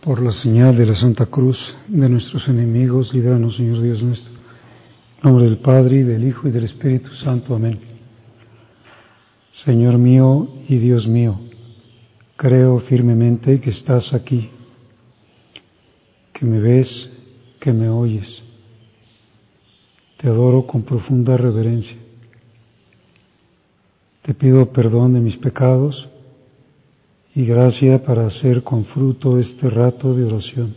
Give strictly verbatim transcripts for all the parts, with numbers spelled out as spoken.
Por la señal de la Santa Cruz de nuestros enemigos, líbranos, Señor Dios nuestro. En nombre del Padre, y del Hijo, y del Espíritu Santo. Amén. Señor mío y Dios mío, creo firmemente que estás aquí, que me ves, que me oyes. Te adoro con profunda reverencia. Te pido perdón de mis pecados y gracia para hacer con fruto este rato de oración.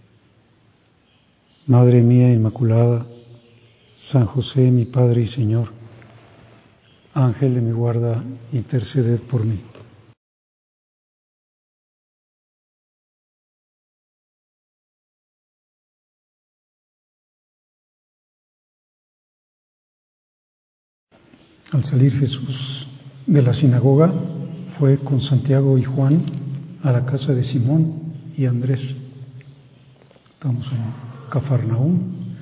Madre mía Inmaculada, San José, mi Padre y Señor, Ángel de mi guarda, interceded por mí. Al salir Jesús de la sinagoga, fue con Santiago y Juan a la casa de Simón y Andrés. Estamos en Cafarnaúm,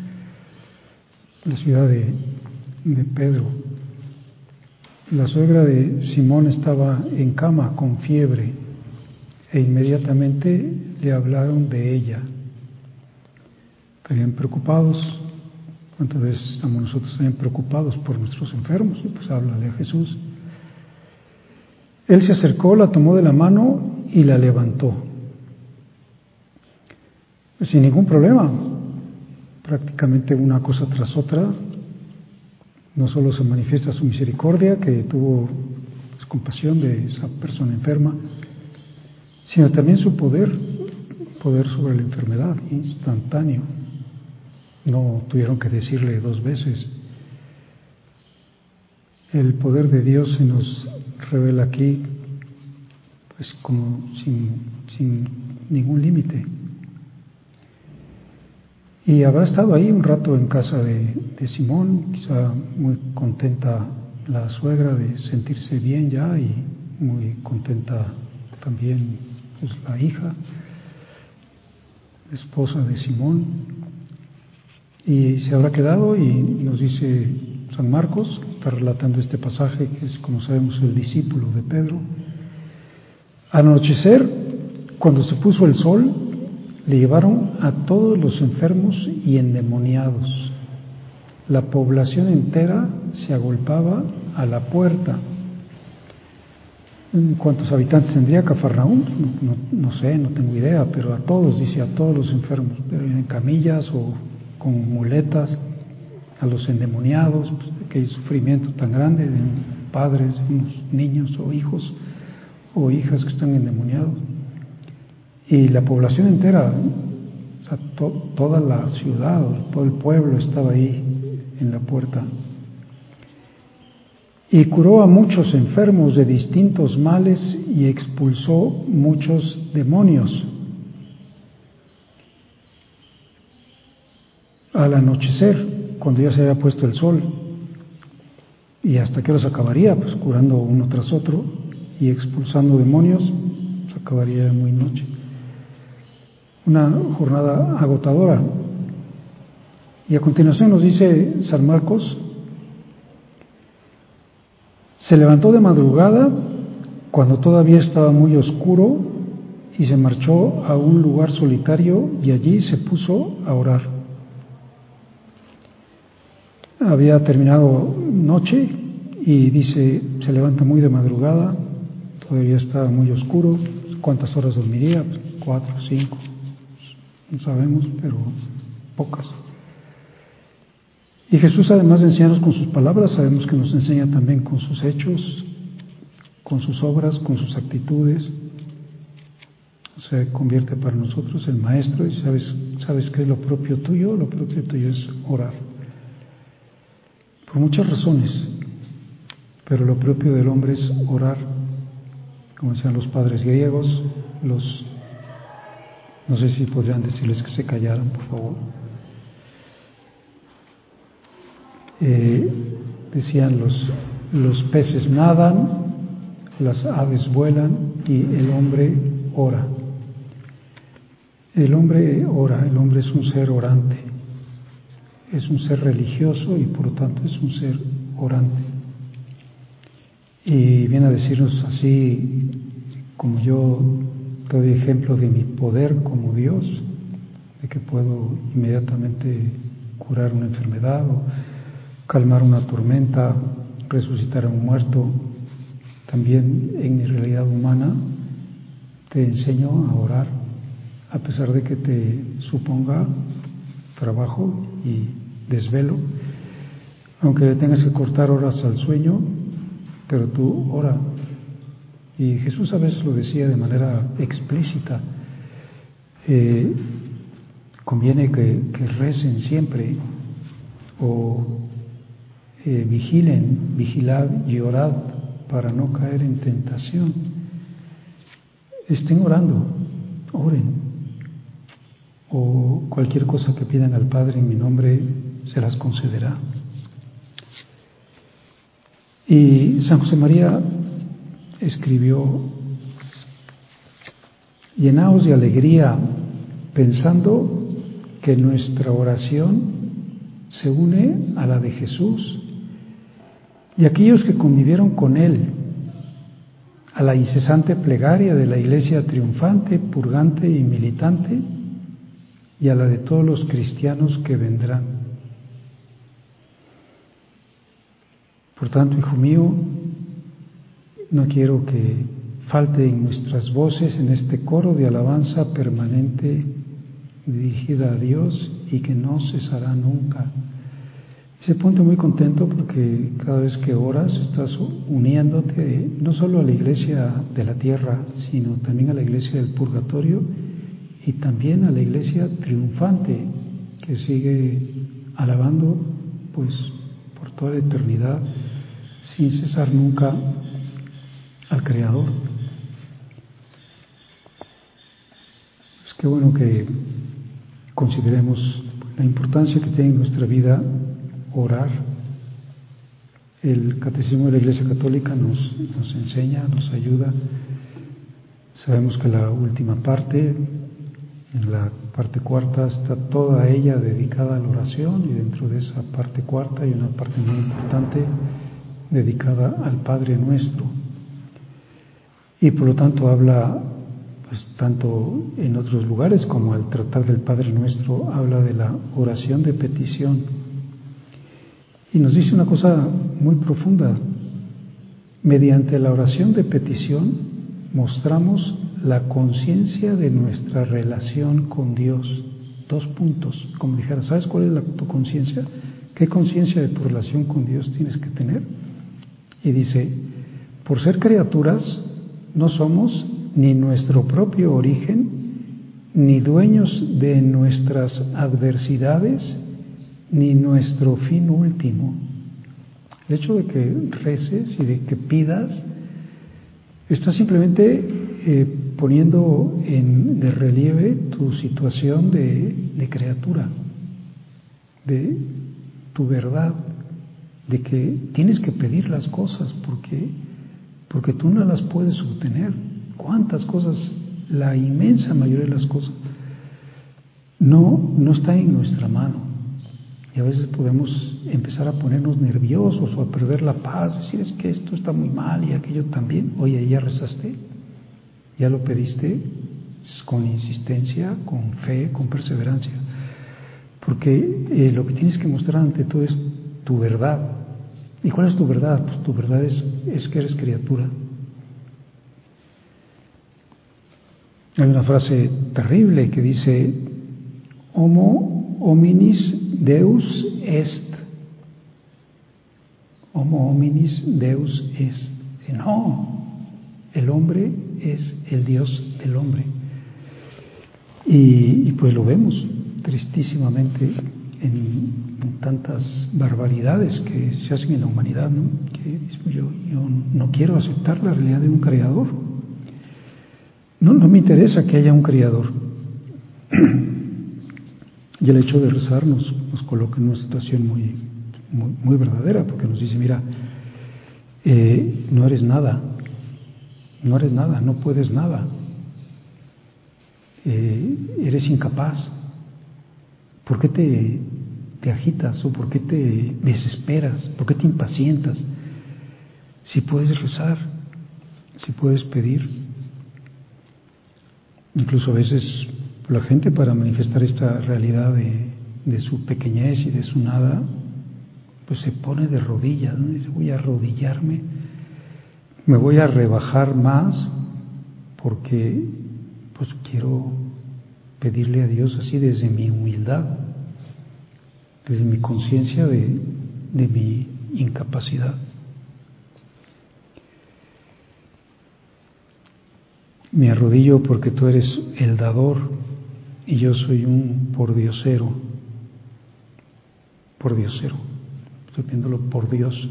la ciudad de, de Pedro. La suegra de Simón estaba en cama con fiebre e inmediatamente le hablaron de ella. Estarían preocupados. ¿Cuántas veces estamos nosotros también preocupados por nuestros enfermos? Y pues háblale a Jesús. Él se acercó, la tomó de la mano y la levantó. Sin ningún problema, prácticamente una cosa tras otra. No solo se manifiesta su misericordia, que tuvo pues, compasión de esa persona enferma, sino también su poder, poder sobre la enfermedad, instantáneo. No tuvieron que decirle dos veces. El poder de Dios se nos revela aquí, pues como sin, sin ningún límite. Y habrá estado ahí un rato en casa de, de Simón, quizá muy contenta la suegra de sentirse bien ya y muy contenta también pues, la hija, esposa de Simón. Y se habrá quedado y nos dice San Marcos, está relatando este pasaje que es, como sabemos, el discípulo de Pedro. Al anochecer, cuando se puso el sol, le llevaron a todos los enfermos y endemoniados. La población entera se agolpaba a la puerta. ¿Cuántos habitantes tendría Cafarnaúm? No, no, no sé, no tengo idea, pero a todos, dice, a todos los enfermos, en camillas o con muletas, a los endemoniados, pues, que hay sufrimiento tan grande de padres, unos niños o hijos o hijas que están endemoniados. Y la población entera, o sea, to, toda la ciudad, todo el pueblo estaba ahí en la puerta. Y curó a muchos enfermos de distintos males y expulsó muchos demonios. Al anochecer, cuando ya se había puesto el sol, y hasta que los acabaría, pues curando uno tras otro y expulsando demonios, se acabaría muy noche. Una jornada agotadora. Y a continuación nos dice San Marcos: se levantó de madrugada cuando todavía estaba muy oscuro y se marchó a un lugar solitario y allí se puso a orar. Había terminado noche y dice, se levanta muy de madrugada, todavía estaba muy oscuro. ¿Cuántas horas dormiría? Cuatro, cinco, no sabemos, pero pocas. Y Jesús, además de enseñarnos con sus palabras, sabemos que nos enseña también con sus hechos, con sus obras, con sus actitudes. Se convierte para nosotros el Maestro y sabes, sabes qué es lo propio tuyo. Lo propio tuyo es orar. Por muchas razones, pero lo propio del hombre es orar, como decían los padres griegos, los, no sé si podrían decirles que se callaran, por favor. Eh, decían los, los peces nadan, las aves vuelan y el hombre ora. El hombre ora, el hombre es un ser orante. Es un ser religioso y por lo tanto es un ser orante. Y viene a decirnos así, como yo te doy ejemplo de mi poder como Dios, de que puedo inmediatamente curar una enfermedad o calmar una tormenta, resucitar a un muerto. También en mi realidad humana te enseño a orar, a pesar de que te suponga trabajo y desvelo, aunque le tengas que cortar horas al sueño, pero tú ora. Y Jesús a veces lo decía de manera explícita, eh, conviene que, que recen siempre, o eh, vigilen, vigilad y orad para no caer en tentación. Estén orando, oren, o cualquier cosa que pidan al Padre en mi nombre se las concederá. Y San José María escribió: llenaos de alegría pensando que nuestra oración se une a la de Jesús, y aquellos que convivieron con Él, a la incesante plegaria de la Iglesia triunfante, purgante y militante, y a la de todos los cristianos que vendrán. Por tanto, hijo mío, no quiero que falten nuestras voces en este coro de alabanza permanente dirigida a Dios y que no cesará nunca. Se ponte muy contento porque cada vez que oras estás uniéndote no solo a la iglesia de la tierra, sino también a la iglesia del purgatorio y también a la iglesia triunfante que sigue alabando pues por toda la eternidad sin cesar nunca al Creador. Es que bueno que consideremos la importancia que tiene en nuestra vida orar. El Catecismo de la Iglesia Católica nos, nos enseña, nos ayuda. Sabemos que la última parte, en la parte cuarta, está toda ella dedicada a la oración, y dentro de esa parte cuarta hay una parte muy importante dedicada al Padre Nuestro. Y por lo tanto habla, pues tanto en otros lugares como al tratar del Padre Nuestro, habla de la oración de petición. Y nos dice una cosa muy profunda: mediante la oración de petición mostramos la conciencia de nuestra relación con Dios. Dos puntos, como dijera, ¿sabes cuál es la, tu conciencia? ¿Qué conciencia de tu relación con Dios tienes que tener? Y dice, por ser criaturas, no somos ni nuestro propio origen, ni dueños de nuestras adversidades, ni nuestro fin último. El hecho de que reces y de que pidas está simplemente eh, poniendo en de relieve tu situación de, de criatura, de tu verdad, de que tienes que pedir las cosas porque, porque tú no las puedes obtener. ¿Cuántas cosas? La inmensa mayoría de las cosas no, no está en nuestra mano. Y a veces podemos empezar a ponernos nerviosos o a perder la paz, decir es que esto está muy mal y aquello también. Oye, ¿ya rezaste? ¿Ya lo pediste? Con insistencia, con fe, con perseverancia. Porque eh, lo que tienes que mostrar ante todo es tu verdad. ¿Y cuál es tu verdad? Pues tu verdad es, es que eres criatura. Hay una frase terrible que dice: Homo hominis Deus est. Homo hominis Deus est. No, el hombre es el Dios del hombre. Y, y pues lo vemos tristísimamente en, en tantas barbaridades que se hacen en la humanidad, ¿no? Que yo, yo no quiero aceptar la realidad de un creador. No, no me interesa que haya un creador. Y el hecho de rezar nos, nos coloca en una situación muy, muy, muy verdadera, porque nos dice, mira, eh, no eres nada, no eres nada, no puedes nada, eh, eres incapaz. ¿Por qué te, te agitas o por qué te desesperas? ¿Por qué te impacientas? Si puedes rezar, si puedes pedir. Incluso a veces la gente, para manifestar esta realidad de, de su pequeñez y de su nada, pues se pone de rodillas, ¿no? Dice, voy a arrodillarme, me voy a rebajar más porque pues quiero pedirle a Dios así desde mi humildad, desde mi conciencia de, de mi incapacidad. Me arrodillo porque tú eres el dador y yo soy un pordiosero, pordiosero, estoy pidiéndolo por Dios.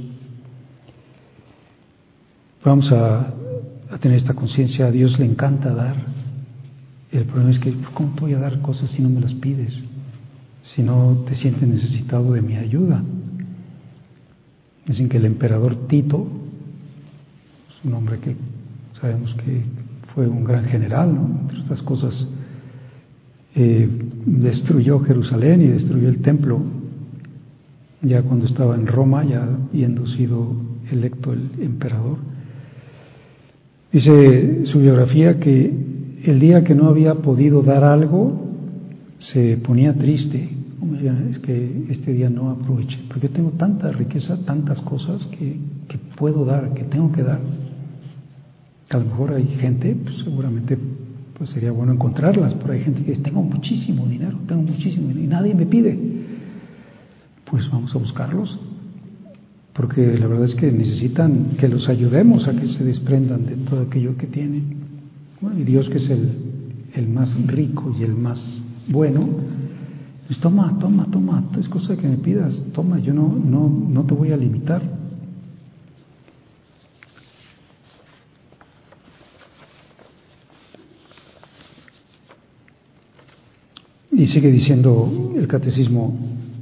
Vamos a, a tener esta conciencia. A Dios le encanta dar. El problema es que, ¿cómo te voy a dar cosas si no me las pides? Si no te sientes necesitado de mi ayuda. Dicen que el emperador Tito, es un hombre que sabemos que fue un gran general, ¿no? Entre otras cosas, eh, destruyó Jerusalén y destruyó el templo, ya cuando estaba en Roma, ya habiendo sido electo el emperador. Dice su biografía que el día que no había podido dar algo, se ponía triste. Es que este día no aproveché, porque yo tengo tanta riqueza, tantas cosas que, que puedo dar, que tengo que dar. A lo mejor hay gente, pues seguramente pues sería bueno encontrarlas, pero hay gente que dice, tengo muchísimo dinero, tengo muchísimo dinero y nadie me pide. Pues vamos a buscarlos, porque la verdad es que necesitan que los ayudemos a que se desprendan de todo aquello que tienen. Bueno, y Dios, que es el, el más rico y el más bueno, pues toma, toma, toma, es cosa que me pidas, toma, yo no, no, no te voy a limitar. Y sigue diciendo el catecismo,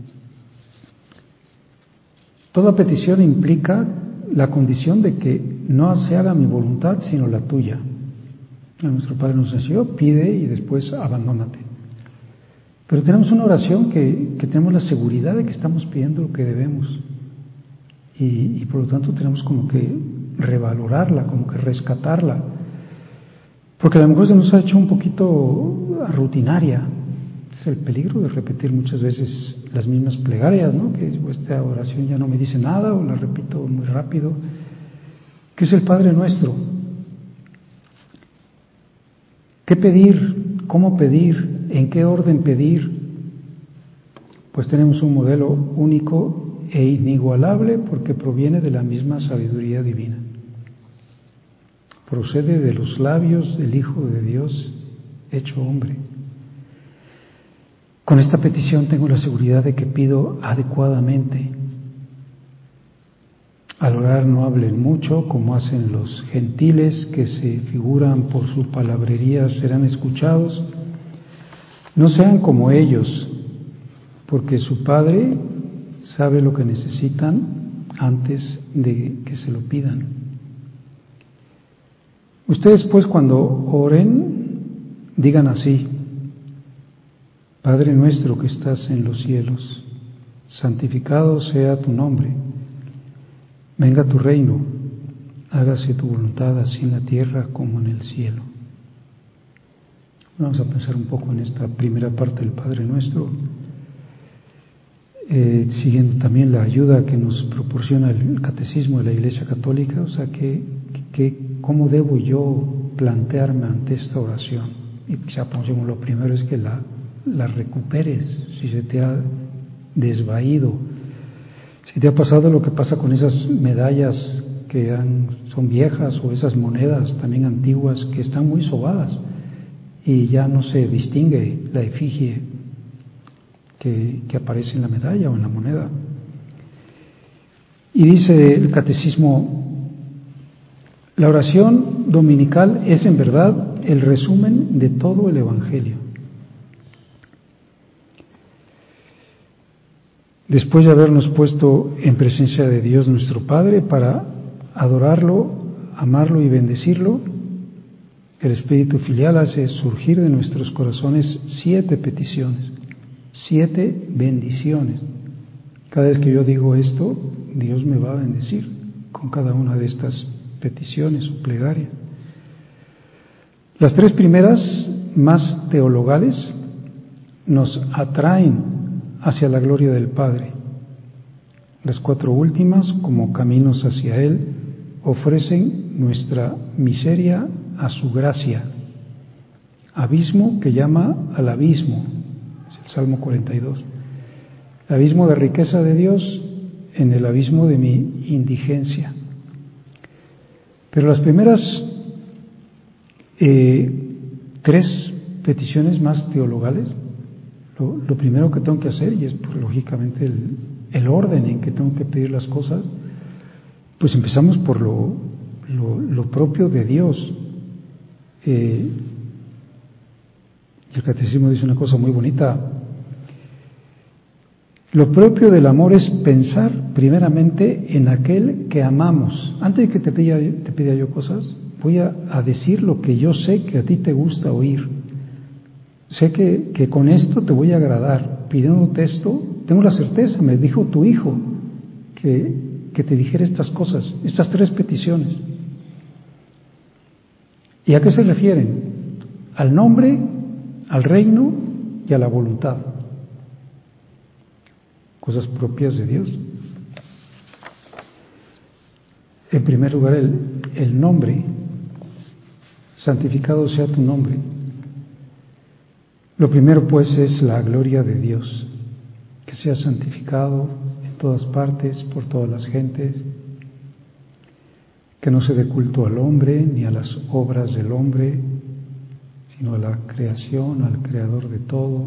toda petición implica la condición de que no se haga mi voluntad sino la tuya. Nuestro Padre nos enseñó, pide y después abandónate. Pero tenemos una oración que, que tenemos la seguridad de que estamos pidiendo lo que debemos. Y, y por lo tanto tenemos como que revalorarla, como que rescatarla. Porque a lo mejor se nos ha hecho un poquito rutinaria. Es el peligro de repetir muchas veces las mismas plegarias, ¿no? Que esta oración ya no me dice nada o la repito muy rápido. ¿Qué es el Padre Nuestro? ¿Qué pedir? ¿Cómo pedir? ¿En qué orden pedir? Pues tenemos un modelo único e inigualable porque proviene de la misma sabiduría divina. Procede de los labios del Hijo de Dios hecho hombre. Con esta petición tengo la seguridad de que pido adecuadamente. Al orar no hablen mucho, como hacen los gentiles que se figuran por su palabrería serán escuchados. No sean como ellos, porque su Padre sabe lo que necesitan antes de que se lo pidan. Ustedes pues cuando oren, digan así: Padre nuestro que estás en los cielos, santificado sea tu nombre. Venga tu reino, hágase tu voluntad así en la tierra como en el cielo. Vamos a pensar un poco en esta primera parte del Padre Nuestro, eh, siguiendo también la ayuda que nos proporciona el Catecismo de la Iglesia Católica, o sea, que, que, ¿cómo debo yo plantearme ante esta oración? Y quizá pensemos, lo primero es que la, la recuperes, si se te ha desvaído. Si te ha pasado lo que pasa con esas medallas que han, son viejas, o esas monedas también antiguas que están muy sobadas y ya no se distingue la efigie que, que aparece en la medalla o en la moneda. Y dice el Catecismo, la oración dominical es en verdad el resumen de todo el Evangelio. Después de habernos puesto en presencia de Dios nuestro Padre para adorarlo, amarlo y bendecirlo, el Espíritu Filial hace surgir de nuestros corazones siete peticiones, siete bendiciones. Cada vez que yo digo esto, Dios me va a bendecir con cada una de estas peticiones o plegarias. Las tres primeras, más teologales, nos atraen hacia la gloria del Padre. Las cuatro últimas, como caminos hacia Él, ofrecen nuestra miseria a su gracia. Abismo que llama al abismo, es el Salmo cuarenta y dos. El abismo de riqueza de Dios en el abismo de mi indigencia. Pero las primeras eh, tres peticiones más teologales, lo, lo primero que tengo que hacer, y es pues, lógicamente el, el orden en que tengo que pedir las cosas, pues empezamos por lo, lo, lo propio de Dios. Eh, el Catecismo dice una cosa muy bonita. Lo propio del amor es pensar primeramente en aquel que amamos. Antes de que te pida, te pida yo cosas, voy a, a decir lo que yo sé que a ti te gusta oír. Sé que, que con esto te voy a agradar. Pidiéndote esto, tengo la certeza, me dijo tu hijo que, que te dijera estas cosas, estas tres peticiones. ¿Y a qué se refieren? Al nombre, al reino y a la voluntad. Cosas propias de Dios. En primer lugar, el, el nombre, santificado sea tu nombre. Lo primero, pues, es la gloria de Dios, que sea santificado en todas partes, por todas las gentes, que no se dé culto al hombre ni a las obras del hombre, sino a la creación, al creador de todo.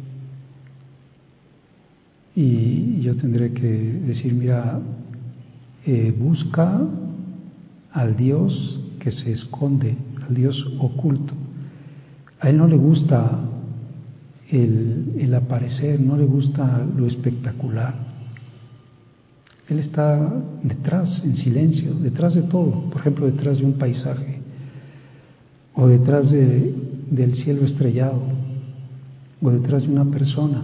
Y yo tendré que decir, mira, eh, busca al Dios que se esconde, al Dios oculto. A Él no le gusta el, el aparecer, no le gusta lo espectacular. Él está detrás, en silencio, detrás de todo. Por ejemplo, detrás de un paisaje, o detrás de, del cielo estrellado, o detrás de una persona,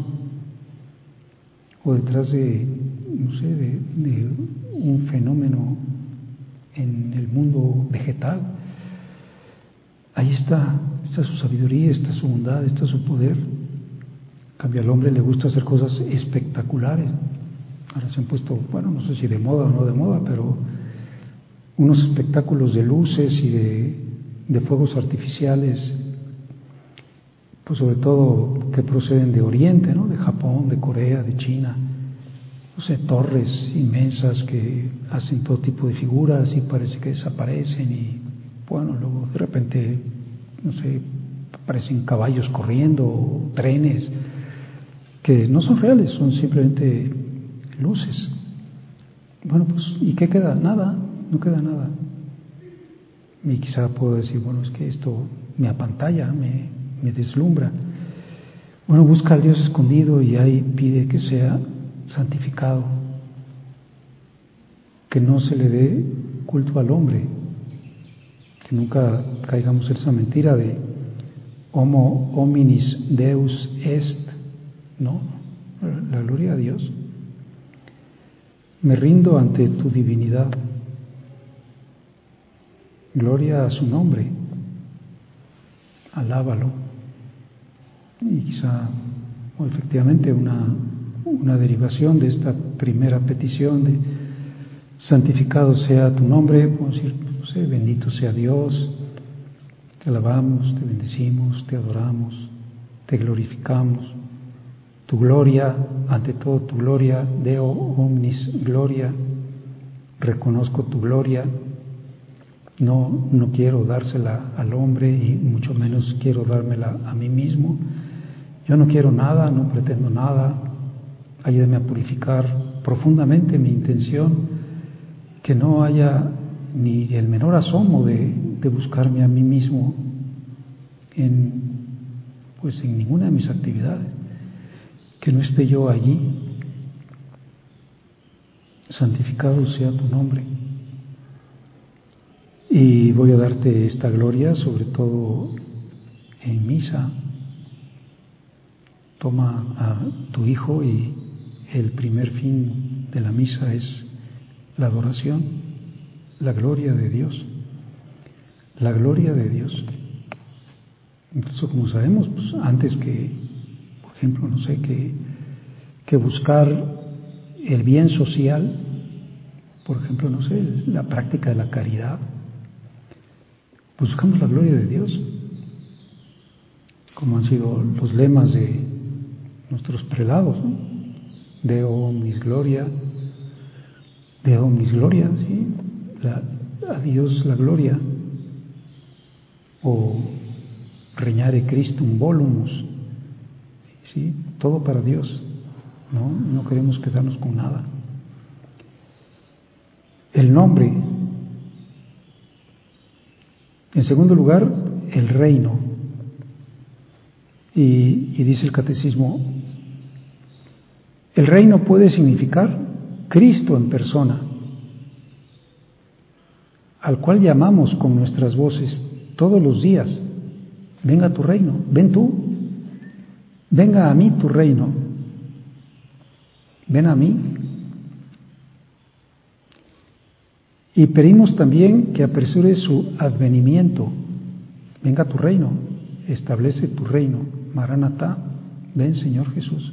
o detrás de, no sé, de, de un fenómeno en el mundo vegetal. Ahí está, está su sabiduría, está su bondad, está su poder. En cambio, al hombre le gusta hacer cosas espectaculares. Ahora se han puesto, bueno, no sé si de moda o no de moda, pero unos espectáculos de luces y de, de fuegos artificiales, pues sobre todo que proceden de Oriente, ¿no? De Japón, de Corea, de China. No sé, torres inmensas que hacen todo tipo de figuras y parece que desaparecen y, bueno, luego de repente, no sé, aparecen caballos corriendo, trenes, que no son reales, son simplemente luces. Bueno, pues, ¿y qué queda? Nada, no queda nada. Y quizá puedo decir, bueno, es que esto me apantalla, me, me deslumbra. Bueno, busca al Dios escondido y ahí pide que sea santificado, que no se le dé culto al hombre, que nunca caigamos en esa mentira de homo hominis Deus est, ¿no? La gloria a Dios. Me rindo ante tu divinidad. Gloria a su nombre. Alábalo. Y quizá, o efectivamente, una, una derivación de esta primera petición de santificado sea tu nombre, podemos decir, no sé, bendito sea Dios, te alabamos, te bendecimos, te adoramos, te glorificamos. Tu gloria, ante todo tu gloria, Deo omnis gloria, reconozco tu gloria, no, no quiero dársela al hombre y mucho menos quiero dármela a mí mismo. Yo no quiero nada, no pretendo nada, ayúdame a purificar profundamente mi intención, que no haya ni el menor asomo de, de buscarme a mí mismo en, pues en ninguna de mis actividades. Que no esté yo allí. Santificado sea tu nombre. Y voy a darte esta gloria, sobre todo en misa. Toma a tu hijo y el primer fin de la misa es la adoración, la gloria de Dios. La gloria de Dios. Incluso como sabemos, pues antes que, por ejemplo, no sé, que, que buscar el bien social, por ejemplo, no sé, la práctica de la caridad, buscamos la gloria de Dios, como han sido los lemas de nuestros prelados, ¿no? Deo mis gloria, Deo mis gloria, ¿sí? La, a Dios la gloria, o regnare Christum volumus, ¿sí? Todo para Dios, ¿no? No queremos quedarnos con nada. El nombre. En segundo lugar, el reino. Y, y dice el catecismo, el reino puede significar Cristo en persona, al cual llamamos con nuestras voces todos los días: venga tu reino, ven tú, venga a mí tu reino, ven a mí. Y pedimos también que apresure su advenimiento: venga tu reino, establece tu reino, Maranatá, ven Señor Jesús.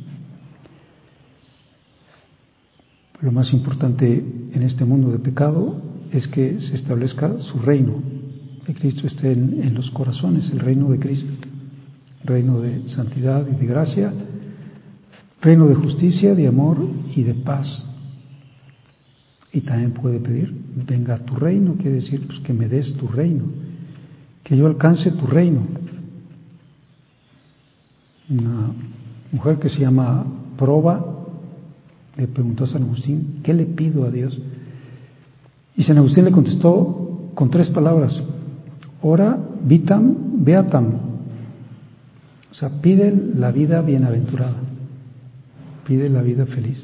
Lo más importante en este mundo de pecado es que se establezca su reino, que Cristo esté en, en los corazones, el reino de Cristo, reino de santidad y de gracia, reino de justicia, de amor y de paz. Y también puede pedir, venga tu reino, quiere decir pues que me des tu reino, que yo alcance tu reino. Una mujer que se llama Proba le preguntó a San Agustín, ¿qué le pido a Dios? Y San Agustín le contestó con tres palabras: ora vitam beatam. O sea, pide la vida bienaventurada, pide la vida feliz.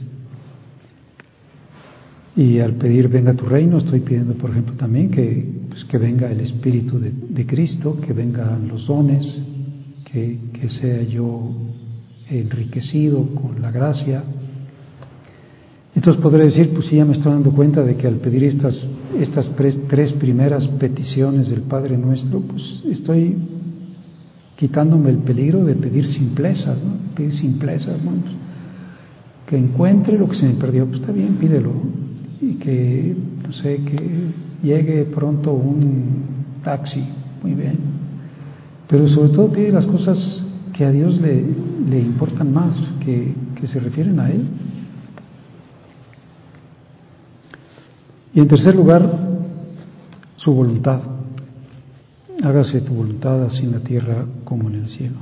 Y al pedir venga tu reino, estoy pidiendo, por ejemplo, también que, pues, que venga el Espíritu de, de Cristo, que vengan los dones, que, que sea yo enriquecido con la gracia. Entonces podré decir, pues sí, ya me estoy dando cuenta de que al pedir estas, estas tres primeras peticiones del Padre Nuestro, pues estoy quitándome el peligro de pedir simplezas, ¿no? Pedir simplezas, bueno, pues, que encuentre lo que se me perdió, pues está bien, pídelo. Y que, no sé, que llegue pronto un taxi, muy bien. Pero sobre todo pide las cosas que a Dios le, le importan más, que, que se refieren a Él. Y en tercer lugar, su voluntad. Hágase tu voluntad así en la tierra como en el cielo.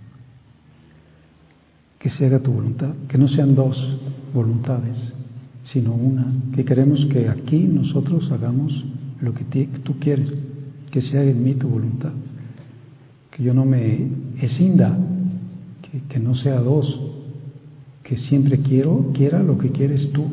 Que se haga tu voluntad, que no sean dos voluntades, sino una, que queremos que aquí nosotros hagamos lo que tú quieres, que se haga en mí tu voluntad, que yo no me escinda, que, que no sea dos, que siempre quiero, quiera lo que quieres tú.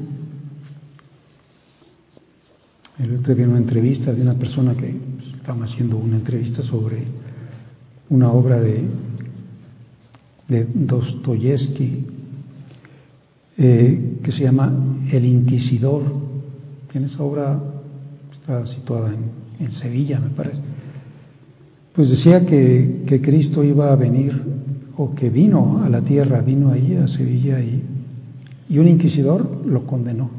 El otro día vi una entrevista de una persona que pues, estaban haciendo una entrevista sobre una obra de, de Dostoyevsky, eh, que se llama El Inquisidor. En esa obra está situada en, en Sevilla, me parece. Pues decía que, que Cristo iba a venir, o que vino a la tierra, vino ahí a Sevilla, y, y un inquisidor lo condenó.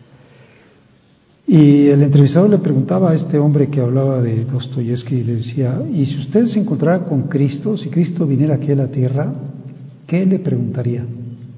Y el entrevistador le preguntaba a este hombre que hablaba de Dostoyevsky, y le decía, y si usted se encontrara con Cristo, si Cristo viniera aquí a la tierra, ¿qué le preguntaría?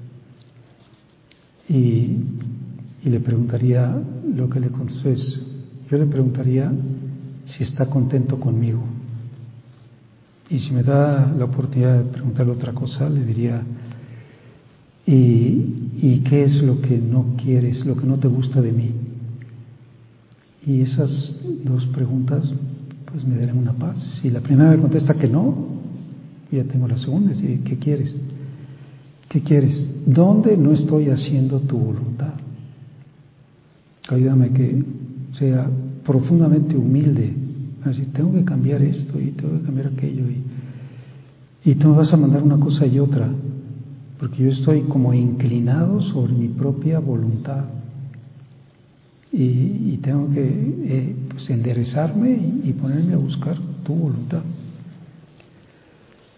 Y, y le preguntaría, lo que le contestó es, yo le preguntaría si está contento conmigo. Y si me da la oportunidad de preguntarle otra cosa, le diría, ¿y, y qué es lo que no quieres, lo que no te gusta de mí? Y esas dos preguntas pues me darán una paz. Si la primera me contesta que no, ya tengo la segunda. ¿Qué quieres? ¿Qué quieres? ¿Dónde no estoy haciendo tu voluntad? Ayúdame que sea profundamente humilde. Así, tengo que cambiar esto y tengo que cambiar aquello. Y, y tú me vas a mandar una cosa y otra, porque yo estoy como inclinado sobre mi propia voluntad. Y, y tengo que eh, pues enderezarme y, y ponerme a buscar tu voluntad.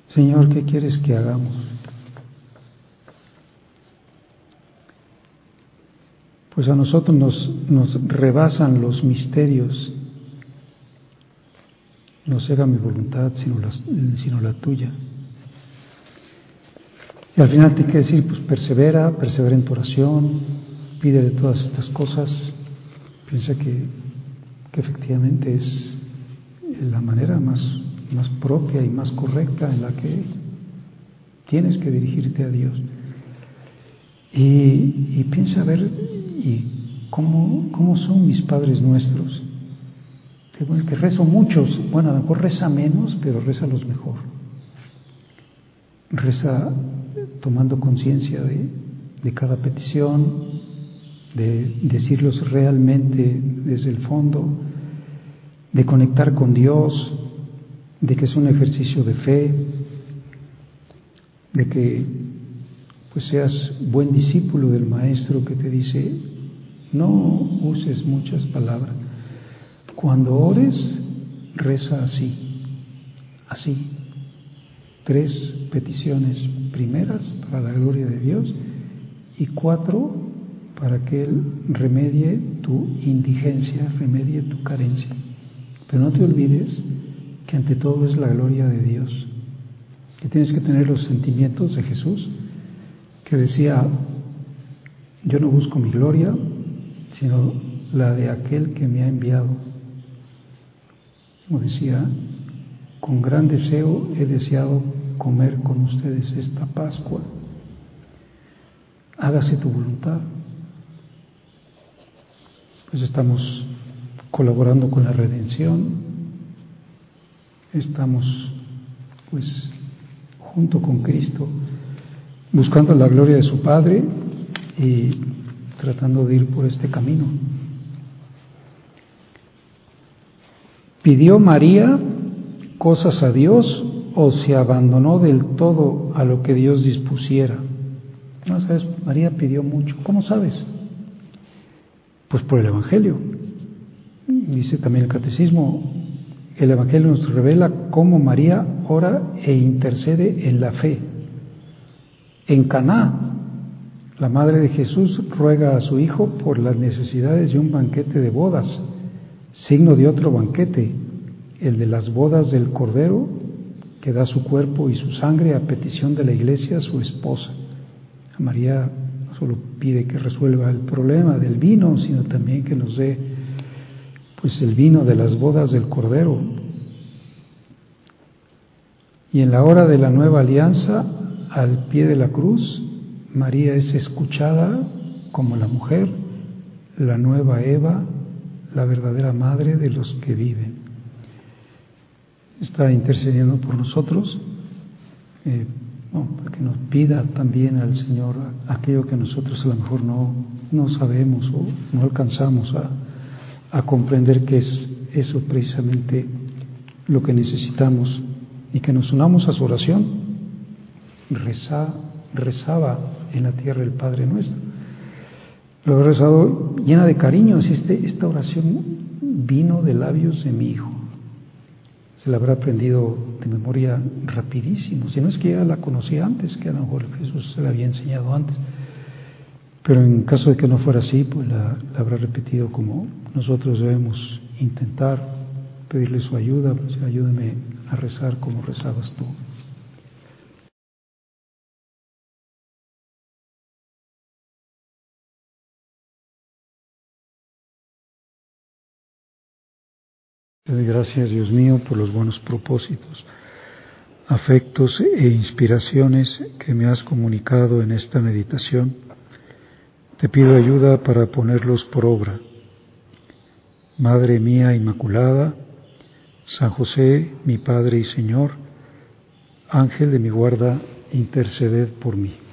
Señor, ¿qué quieres que hagamos? Pues a nosotros nos, nos rebasan los misterios. No será mi voluntad, sino la, sino la tuya. Y al final te quiere decir, pues persevera, persevera en tu oración, pídele todas estas cosas. Piensa que, que efectivamente es la manera más, más propia y más correcta en la que tienes que dirigirte a Dios. Y, y piensa a ver y cómo, cómo son mis padres nuestros. Digo, el que rezo muchos, bueno, a lo mejor reza menos, pero reza los mejor. Reza tomando conciencia de, de cada petición, de decirlos realmente desde el fondo, de conectar con Dios, de que es un ejercicio de fe, de que pues seas buen discípulo del Maestro que te dice, no uses muchas palabras. Cuando ores, reza así, así. Tres peticiones primeras para la gloria de Dios y cuatro para que Él remedie tu indigencia, remedie tu carencia. Pero no te olvides que ante todo es la gloria de Dios, que tienes que tener los sentimientos de Jesús, que decía, yo no busco mi gloria, sino la de aquel que me ha enviado. Como decía, con gran deseo he deseado comer con ustedes esta Pascua. Hágase tu voluntad. Pues estamos colaborando con la redención, estamos pues junto con Cristo, buscando la gloria de su Padre y tratando de ir por este camino. ¿Pidió María cosas a Dios o se abandonó del todo a lo que Dios dispusiera? No sabes, María pidió mucho. ¿Cómo sabes? Pues por el Evangelio. Dice también el Catecismo, el Evangelio nos revela cómo María ora e intercede en la fe. En Caná, la madre de Jesús ruega a su hijo por las necesidades de un banquete de bodas, signo de otro banquete, el de las bodas del Cordero, que da su cuerpo y su sangre a petición de la Iglesia, su esposa. A María no solo pide que resuelva el problema del vino, sino también que nos dé pues el vino de las bodas del Cordero. Y en la hora de la nueva alianza, al pie de la cruz, María es escuchada como la mujer, la nueva Eva, la verdadera madre de los que viven. Está intercediendo por nosotros, eh, no, para que nos pida también al Señor aquello que nosotros a lo mejor no, no sabemos o no alcanzamos a, a comprender que es eso precisamente lo que necesitamos, y que nos unamos a su oración. Reza, rezaba en la tierra el Padre Nuestro. Lo he rezado llena de cariño. Este, esta oración vino de labios de mi hijo. Se la habrá aprendido de memoria rapidísimo. Si no es que ya la conocía antes, que a lo mejor Jesús se la había enseñado antes. Pero en caso de que no fuera así, pues la, la habrá repetido como nosotros debemos intentar pedirle su ayuda. Pues ayúdame a rezar como rezabas tú. Te doy gracias, Dios mío, por los buenos propósitos, afectos e inspiraciones que me has comunicado en esta meditación. Te pido ayuda para ponerlos por obra. Madre mía Inmaculada, San José, mi Padre y Señor, Ángel de mi guarda, interceded por mí.